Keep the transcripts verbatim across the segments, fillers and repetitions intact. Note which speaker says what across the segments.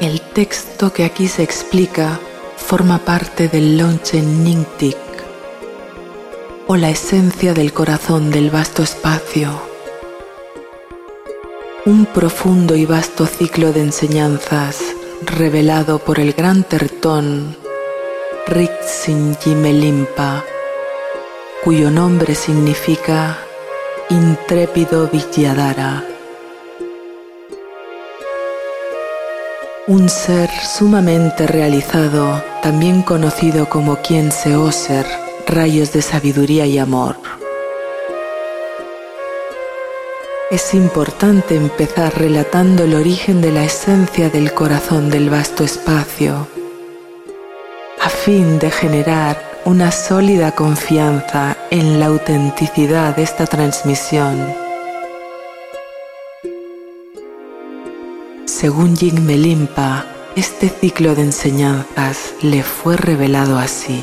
Speaker 1: El texto que aquí se explica forma parte del Longchen Nyingtik, o la esencia del corazón del vasto espacio, un profundo y vasto ciclo de enseñanzas revelado por el gran Tertón Rizin Jime Limpa, cuyo nombre significa Intrépido Vidyadhara. Un ser sumamente realizado, también conocido como Khyentse Oser, rayos de sabiduría y amor. Es importante empezar relatando el origen de la esencia del corazón del vasto espacio, a fin de generar una sólida confianza en la autenticidad de esta transmisión. Según Jigme Limpa, este ciclo de enseñanzas le fue revelado así.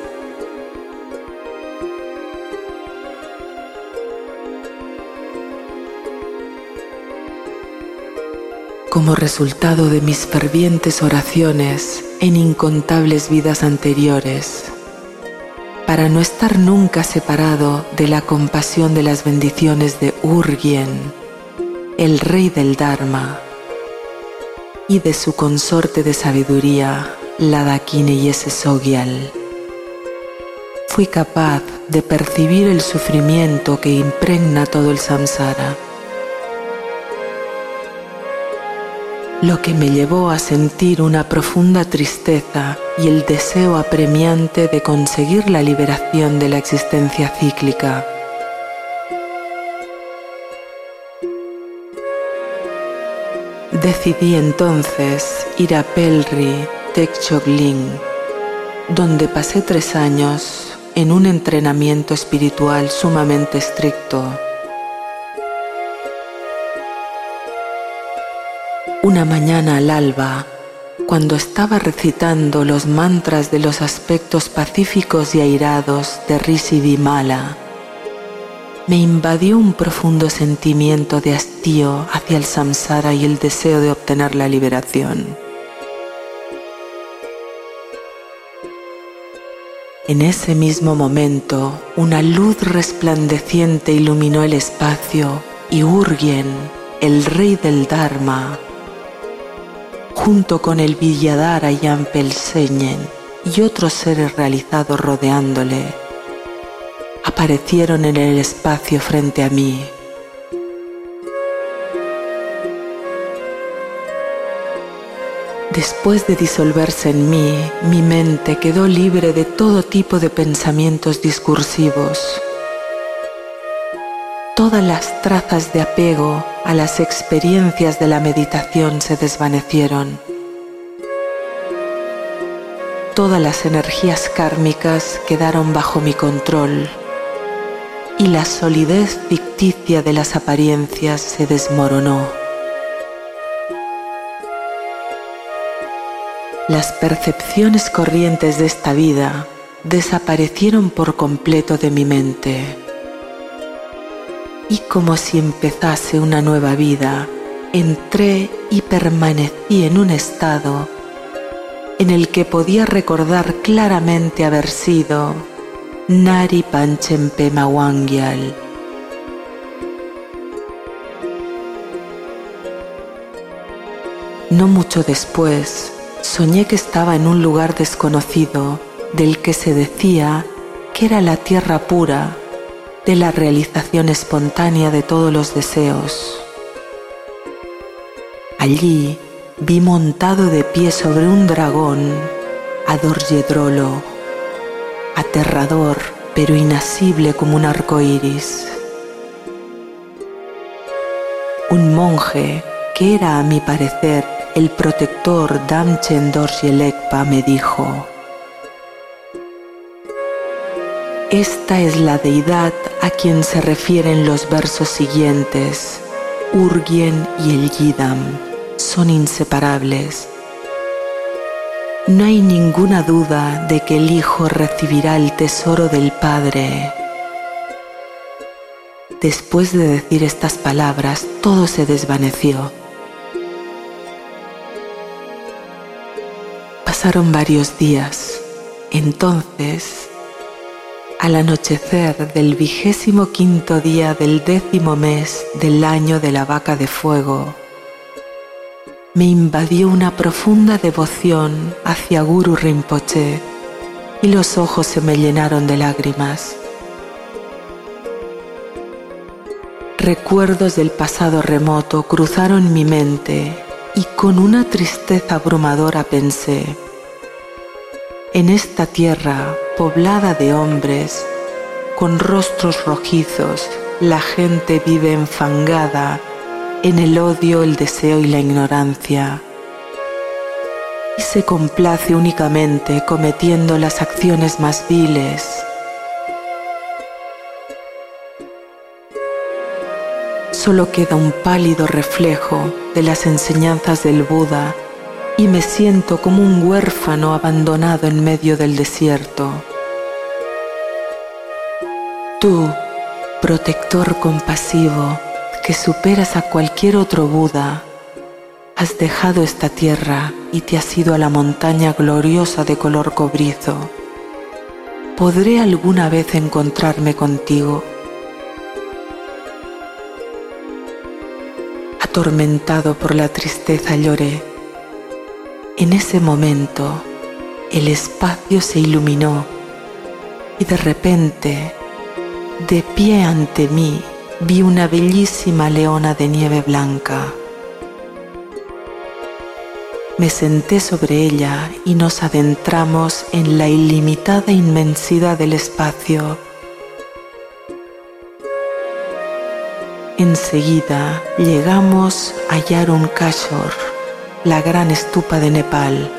Speaker 1: Como resultado de mis fervientes oraciones en incontables vidas anteriores, para no estar nunca separado de la compasión de las bendiciones de Urgyen, el rey del Dharma, y de su consorte de sabiduría, la Dakini Yese Sogyal, fui capaz de percibir el sufrimiento que impregna todo el samsara, lo que me llevó a sentir una profunda tristeza y el deseo apremiante de conseguir la liberación de la existencia cíclica. Decidí entonces ir a Pelri Tekchogling, donde pasé tres años en un entrenamiento espiritual sumamente estricto. Una mañana al alba, cuando estaba recitando los mantras de los aspectos pacíficos y airados de Rishi Vimala, me invadió un profundo sentimiento de hastío hacia el samsara y el deseo de obtener la liberación. En ese mismo momento, una luz resplandeciente iluminó el espacio y Urgyen, el rey del Dharma, junto con el Vidyadhara Yampelsenyen y otros seres realizados rodeándole, aparecieron en el espacio frente a mí. Después de disolverse en mí, mi mente quedó libre de todo tipo de pensamientos discursivos. Todas las trazas de apego a las experiencias de la meditación se desvanecieron. Todas las energías kármicas quedaron bajo mi control y la solidez ficticia de las apariencias se desmoronó. Las percepciones corrientes de esta vida desaparecieron por completo de mi mente. Y como si empezase una nueva vida, entré y permanecí en un estado en el que podía recordar claramente haber sido Nari Panchempema Wangyal. No mucho después, soñé que estaba en un lugar desconocido del que se decía que era la tierra pura de la realización espontánea de todos los deseos. Allí vi montado de pie sobre un dragón a Dorjedrolo, aterrador pero inasible como un arco iris. Un monje que era a mi parecer el protector Damchen Dorjelekpa me dijo: esta es la deidad a quien se refieren los versos siguientes. Urgyen y el Yidam son inseparables. No hay ninguna duda de que el Hijo recibirá el tesoro del Padre. Después de decir estas palabras, todo se desvaneció. Pasaron varios días. Entonces, al anochecer del vigésimo quinto día del décimo mes del año de la vaca de fuego, me invadió una profunda devoción hacia Guru Rinpoche y los ojos se me llenaron de lágrimas. Recuerdos del pasado remoto cruzaron mi mente y con una tristeza abrumadora pensé: en esta tierra poblada de hombres, con rostros rojizos, la gente vive enfangada en el odio, el deseo y la ignorancia, y se complace únicamente cometiendo las acciones más viles. Solo queda un pálido reflejo de las enseñanzas del Buda y me siento como un huérfano abandonado en medio del desierto. Tú, protector compasivo, que superas a cualquier otro Buda, has dejado esta tierra y te has ido a la montaña gloriosa de color cobrizo. ¿Podré alguna vez encontrarme contigo? Atormentado por la tristeza lloré. En ese momento, el espacio se iluminó y de repente, de pie ante mí, vi una bellísima leona de nieve blanca. Me senté sobre ella y nos adentramos en la ilimitada inmensidad del espacio. Enseguida llegamos a Yarun-Kashor, la gran estupa de Nepal.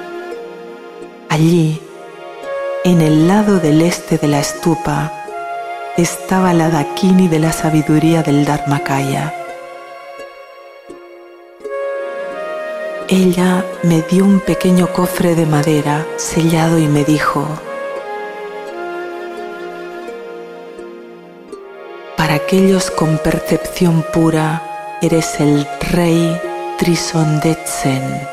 Speaker 1: Allí, en el lado del este de la estupa, estaba la Dakini de la sabiduría del Dharmakaya. Ella me dio un pequeño cofre de madera sellado y me dijo: para aquellos con percepción pura, eres el rey Trisondetsen.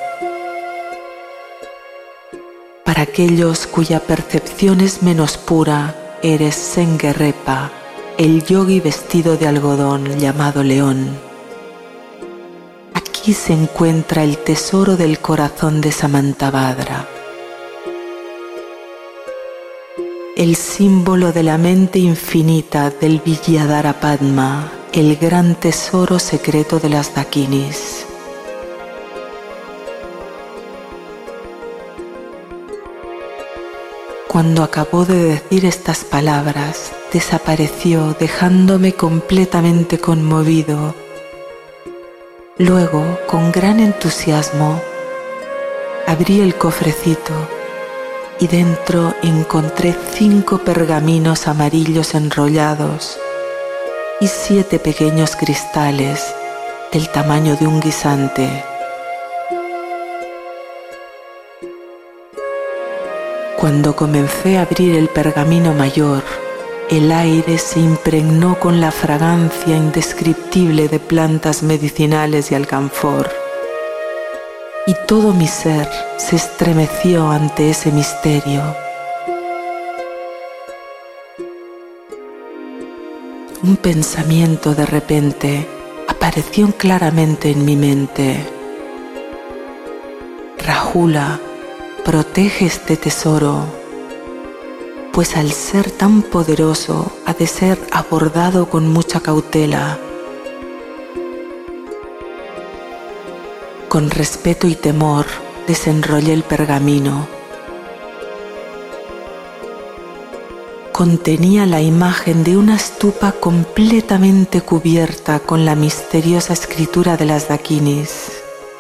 Speaker 1: Para aquellos cuya percepción es menos pura, eres Sengerepa, el yogi vestido de algodón llamado león. Aquí se encuentra el tesoro del corazón de Samantabhadra, el símbolo de la mente infinita del Vidyadhara-padma, el gran tesoro secreto de las Dakinis. Cuando acabó de decir estas palabras, desapareció dejándome completamente conmovido. Luego, con gran entusiasmo, abrí el cofrecito y dentro encontré cinco pergaminos amarillos enrollados y siete pequeños cristales del tamaño de un guisante. Cuando comencé a abrir el pergamino mayor, el aire se impregnó con la fragancia indescriptible de plantas medicinales y alcanfor, y todo mi ser se estremeció ante ese misterio. Un pensamiento de repente apareció claramente en mi mente. Rahula, protege este tesoro, pues al ser tan poderoso ha de ser abordado con mucha cautela. Con respeto y temor desenrollé el pergamino. Contenía la imagen de una estupa completamente cubierta con la misteriosa escritura de las Dakinis.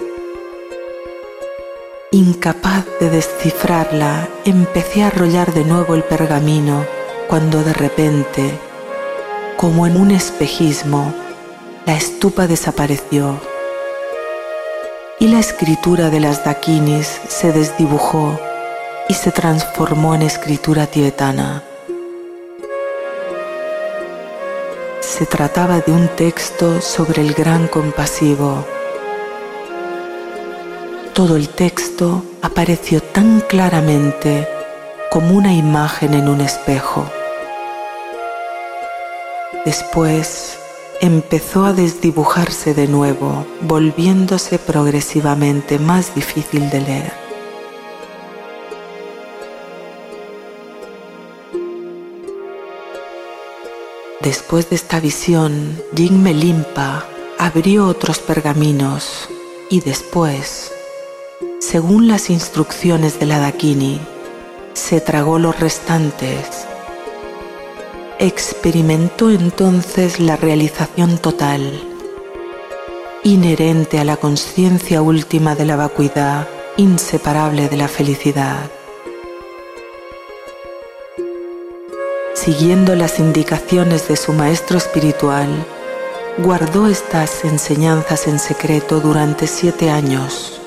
Speaker 1: Incapaz de descifrarla, empecé a rollar de nuevo el pergamino cuando de repente, como en un espejismo, la estupa desapareció y la escritura de las Dakinis se desdibujó y se transformó en escritura tibetana. Se trataba de un texto sobre el gran compasivo. Todo el texto apareció tan claramente como una imagen en un espejo. Después empezó a desdibujarse de nuevo, volviéndose progresivamente más difícil de leer. Después de esta visión, Jigme Limpa abrió otros pergaminos y después, según las instrucciones de la Dakini, se tragó los restantes. Experimentó entonces la realización total, inherente a la consciencia última de la vacuidad, inseparable de la felicidad. Siguiendo las indicaciones de su maestro espiritual, guardó estas enseñanzas en secreto durante siete años.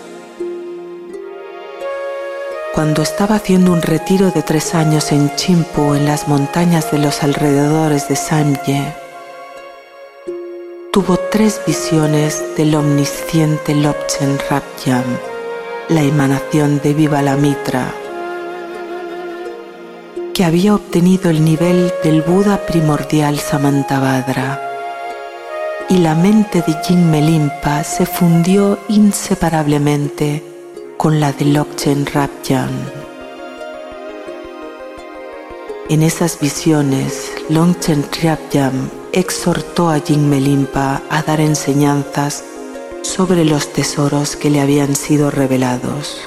Speaker 1: Cuando estaba haciendo un retiro de tres años en Chimpu, en las montañas de los alrededores de Samye, tuvo tres visiones del omnisciente Lobchen Rabjam, la emanación de Vivalamitra, que había obtenido el nivel del Buda primordial Samantabhadra, y la mente de Jigme Limpa se fundió inseparablemente con la de Lobchen Rabjam. En esas visiones, Lobchen Rabjam exhortó a Jigme Limpa a dar enseñanzas sobre los tesoros que le habían sido revelados.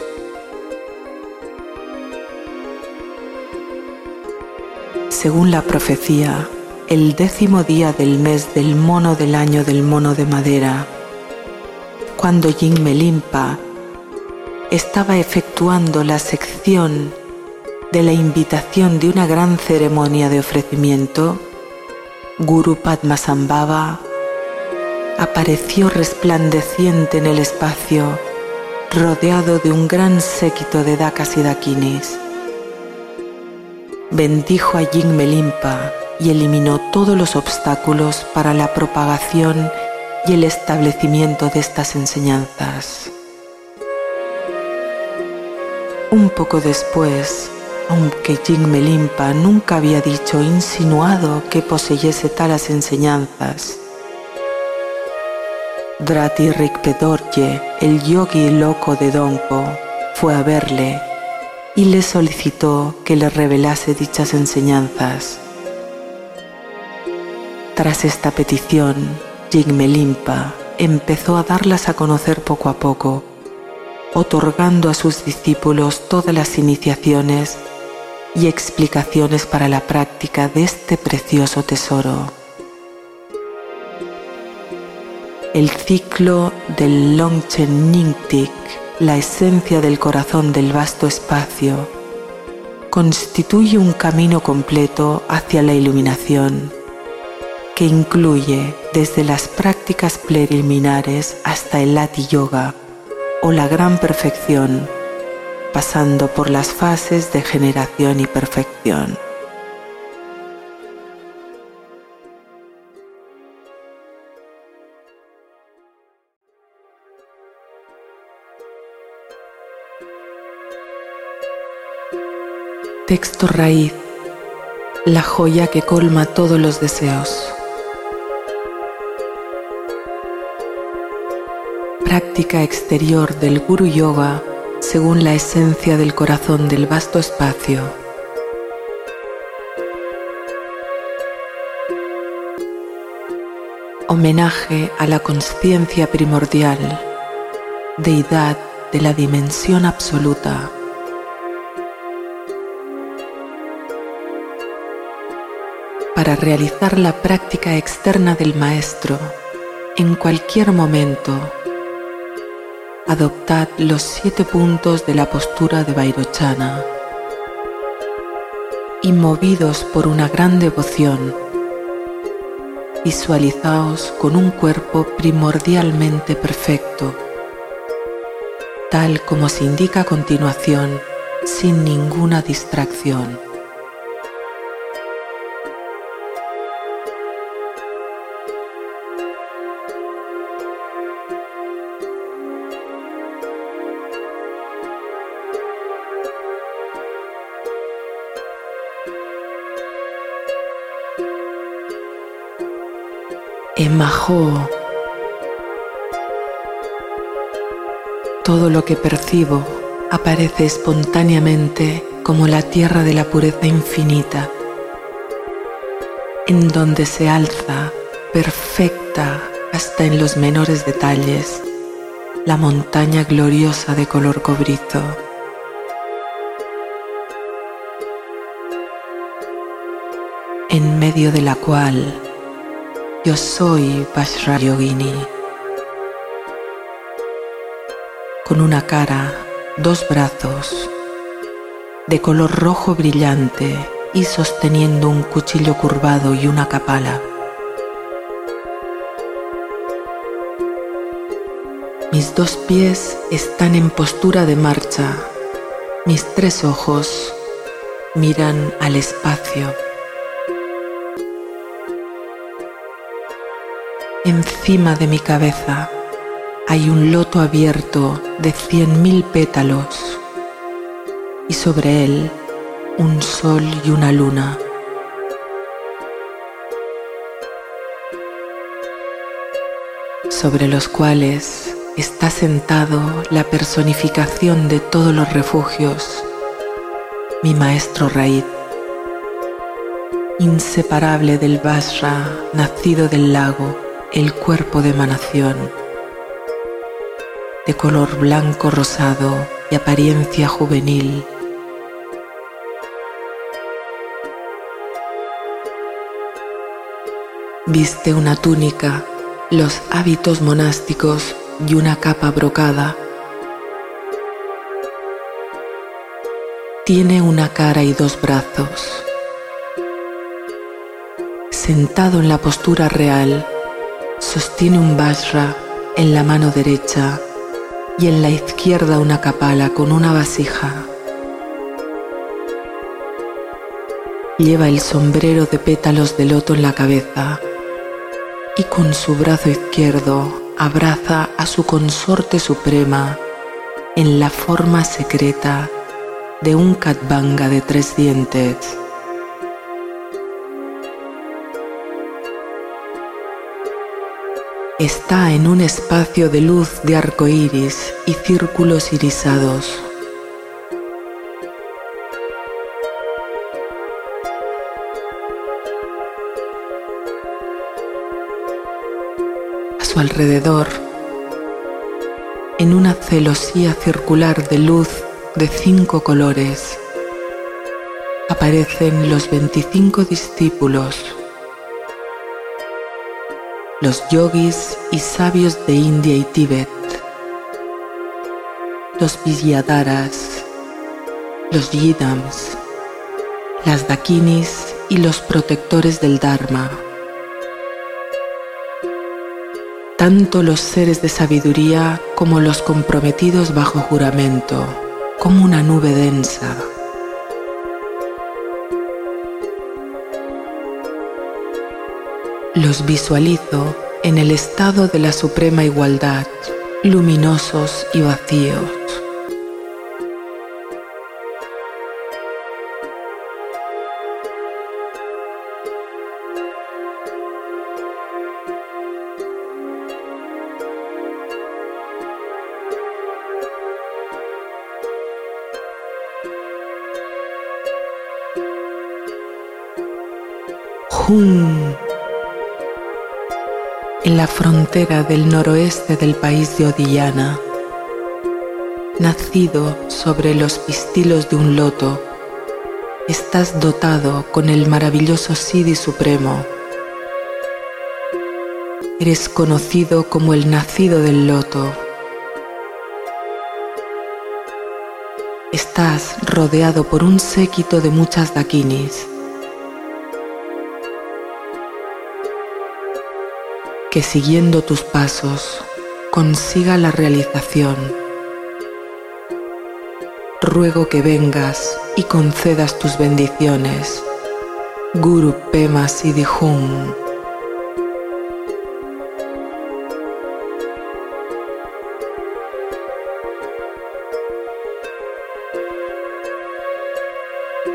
Speaker 1: Según la profecía, el décimo día del mes del mono del año del mono de madera, cuando Jigme Limpa estaba efectuando la sección de la invitación de una gran ceremonia de ofrecimiento, Guru Padmasambhava apareció resplandeciente en el espacio, rodeado de un gran séquito de dakas y dakinis. Bendijo a Jigme Limpa y eliminó todos los obstáculos para la propagación y el establecimiento de estas enseñanzas. Un poco después, aunque Jigme Limpa nunca había dicho o insinuado que poseyese tales enseñanzas, Drati Rigpe Dorje, el yogi loco de Dongpo, fue a verle y le solicitó que le revelase dichas enseñanzas. Tras esta petición, Jigme Limpa empezó a darlas a conocer poco a poco, otorgando a sus discípulos todas las iniciaciones y explicaciones para la práctica de este precioso tesoro. El ciclo del Longchen Nyingtik, la esencia del corazón del vasto espacio, constituye un camino completo hacia la iluminación, que incluye desde las prácticas preliminares hasta el Lati Yoga o la gran perfección, pasando por las fases de generación y perfección. Texto raíz, la joya que colma todos los deseos. Práctica exterior del Guru Yoga según la esencia del corazón del vasto espacio. Homenaje a la consciencia primordial, deidad de la dimensión absoluta. Para realizar la práctica externa del Maestro, en cualquier momento, adoptad los siete puntos de la postura de Vairochana y, movidos por una gran devoción, visualizaos con un cuerpo primordialmente perfecto, tal como se indica a continuación, sin ninguna distracción. Emajo. Todo lo que percibo aparece espontáneamente como la tierra de la pureza infinita, en donde se alza, perfecta hasta en los menores detalles, la montaña gloriosa de color cobrizo. En medio de la cual yo soy Vajrayogini, con una cara, dos brazos, de color rojo brillante y sosteniendo un cuchillo curvado y una kapala. Mis dos pies están en postura de marcha, mis tres ojos miran al espacio. Encima de mi cabeza hay un loto abierto de cien mil pétalos y sobre él un sol y una luna. Sobre los cuales está sentado la personificación de todos los refugios, mi maestro raíz, inseparable del Vajra, nacido del lago, el cuerpo de emanación, de color blanco rosado y apariencia juvenil. Viste una túnica, los hábitos monásticos y una capa brocada. Tiene una cara y dos brazos. Sentado en la postura real, sostiene un Vajra en la mano derecha y en la izquierda una kapala con una vasija. Lleva el sombrero de pétalos de loto en la cabeza y con su brazo izquierdo abraza a su consorte suprema en la forma secreta de un Khatvanga de tres dientes. Está en un espacio de luz de arco iris y círculos irisados. A su alrededor, en una celosía circular de luz de cinco colores, aparecen los veinticinco discípulos, los yogis y sabios de India y Tíbet, los Vidyadharas, los Yidams, las Dakinis y los protectores del Dharma. Tanto los seres de sabiduría como los comprometidos bajo juramento, como una nube densa. Los visualizo en el estado de la suprema igualdad, luminosos y vacíos. Hum. En la frontera del noroeste del país de Odiyana, nacido sobre los pistilos de un loto, estás dotado con el maravilloso Siddhi supremo. Eres conocido como el nacido del loto. Estás rodeado por un séquito de muchas dakinis, que siguiendo tus pasos consiga la realización. Ruego que vengas y concedas tus bendiciones. Guru Pema Siddhi Hum.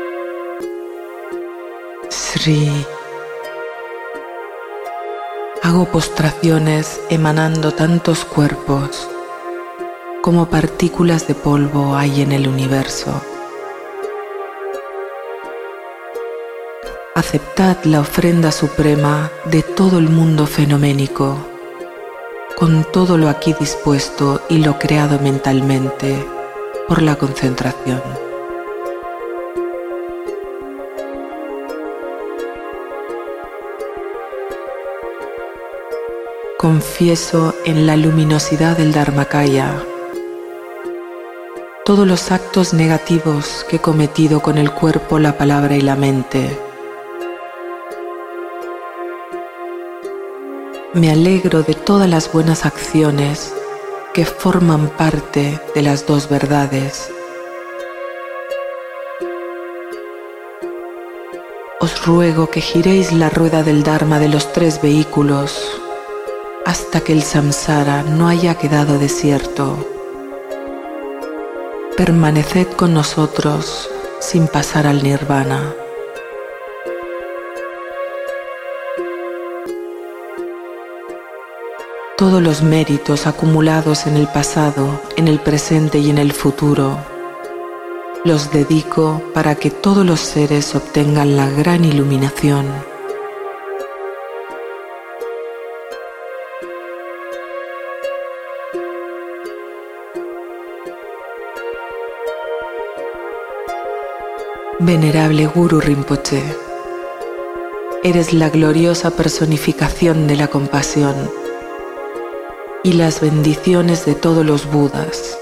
Speaker 1: Sri hago postraciones emanando tantos cuerpos como partículas de polvo hay en el universo. Aceptad la ofrenda suprema de todo el mundo fenoménico, con todo lo aquí dispuesto y lo creado mentalmente por la concentración. Confieso en la luminosidad del Dharmakaya todos los actos negativos que he cometido con el cuerpo, la palabra y la mente. Me alegro de todas las buenas acciones que forman parte de las dos verdades. Os ruego que giréis la rueda del Dharma de los tres vehículos hasta que el samsara no haya quedado desierto. Permaneced con nosotros sin pasar al nirvana. Todos los méritos acumulados en el pasado, en el presente y en el futuro, los dedico para que todos los seres obtengan la gran iluminación. Venerable Guru Rinpoche, eres la gloriosa personificación de la compasión y las bendiciones de todos los Budas.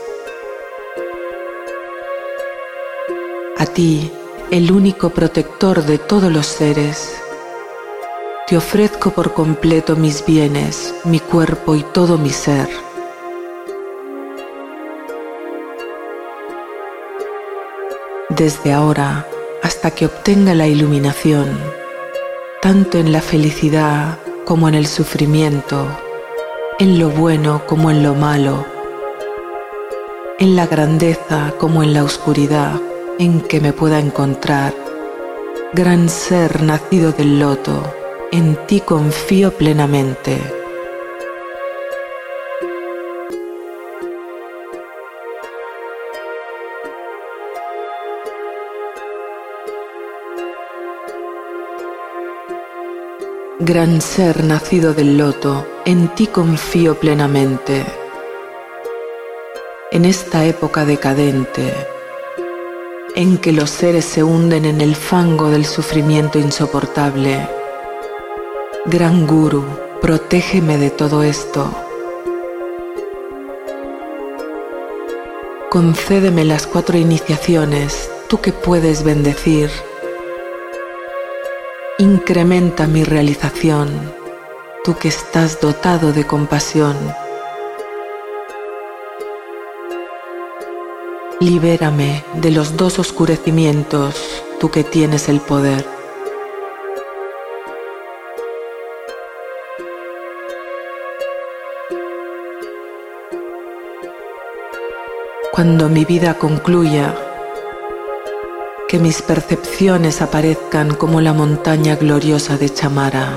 Speaker 1: A ti, el único protector de todos los seres, te ofrezco por completo mis bienes, mi cuerpo y todo mi ser. Desde ahora hasta que obtenga la iluminación, tanto en la felicidad como en el sufrimiento, en lo bueno como en lo malo, en la grandeza como en la oscuridad en que me pueda encontrar, gran ser nacido del loto, en ti confío plenamente. Gran ser nacido del loto, en ti confío plenamente. En esta época decadente, en que los seres se hunden en el fango del sufrimiento insoportable, Gran Guru, protégeme de todo esto. Concédeme las cuatro iniciaciones, tú que puedes bendecir. Incrementa mi realización, tú que estás dotado de compasión. Libérame de los dos oscurecimientos, tú que tienes el poder. Cuando mi vida concluya, que mis percepciones aparezcan como la montaña gloriosa de Chamara,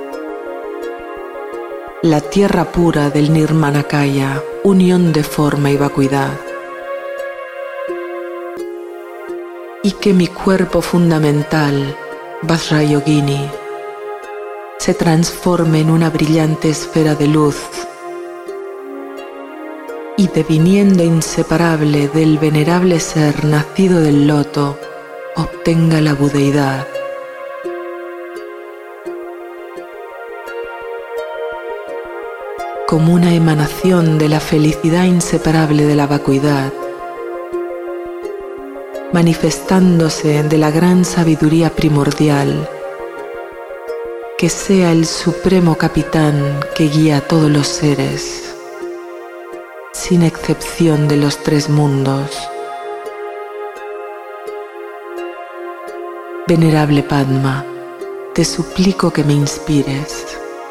Speaker 1: la tierra pura del Nirmanakaya, unión de forma y vacuidad, y que mi cuerpo fundamental, Vajrayogini, se transforme en una brillante esfera de luz y deviniendo inseparable del venerable ser nacido del loto, obtenga la budeidad. Como una emanación de la felicidad inseparable de la vacuidad, manifestándose de la gran sabiduría primordial, que sea el supremo capitán que guía a todos los seres, sin excepción de los tres mundos. Venerable Padma, te suplico que me inspires.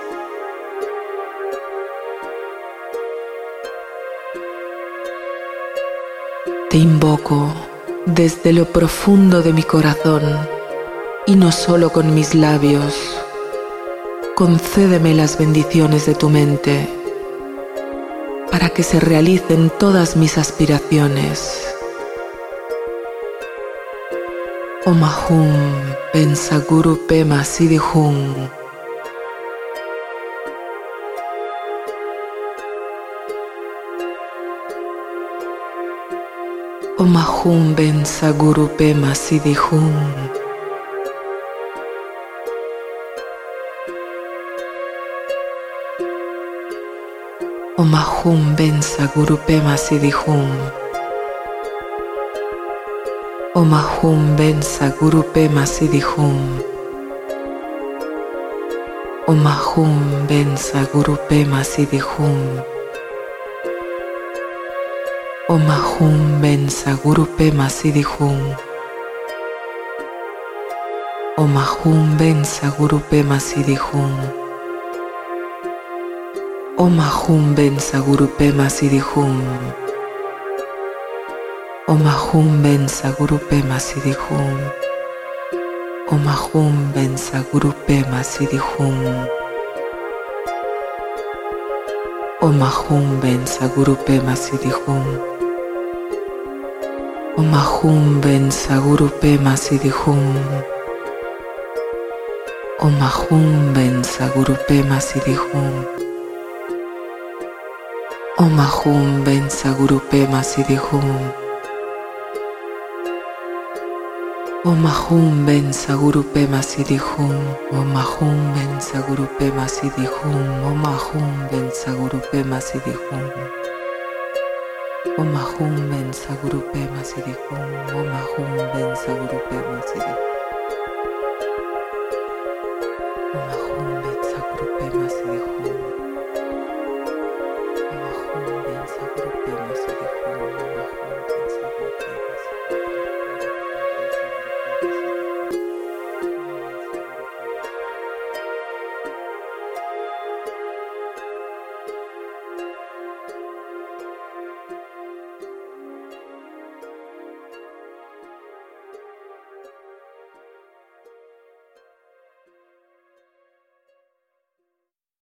Speaker 1: Te invoco desde lo profundo de mi corazón, y no solo con mis labios, concédeme las bendiciones de tu mente para que se realicen todas mis aspiraciones. Om Ahum Bensa Guru Pema Siddhi Hum. Om Ahum Bensa Guru Pema Siddhi Hum. Om Ahum Bensa Guru Pema Siddhi Hum. Om Ahum Bensa Guru Pema Siddhi Hum. Om Ahum Bensa Guru Pema Siddhi Hum. Om Ahum Bensa Guru Pema Siddhi Hum. Om Ahum Bensa Guru Pema Siddhi Hum. Om Ahum Bensa Guru Pema Siddhi Hum. Om Ahum Bensa Guru Pema Siddhi Hum. Om Ahum Bensa Guru Pema Siddhi Hum. Om Ahum Bensa Guru Pema Siddhi Hum. Om Ahum Bensa Guru Pema Siddhi Hum. Om Ahum Bensa Guru Pema Siddhi Hum. Om Ahum Bensa Guru Pema Siddhi Hum. Om Ahum Bensa Guru Pema Siddhi Hum. Om Ahum Bensa Guru Pema Siddhi Hum. Om Ahum Bensa Guru Pema Siddhi Hum. Om Ahum Bensa Guru Pema Siddhi Hum. Om Ahum Bensa Guru Pema Siddhi Hum.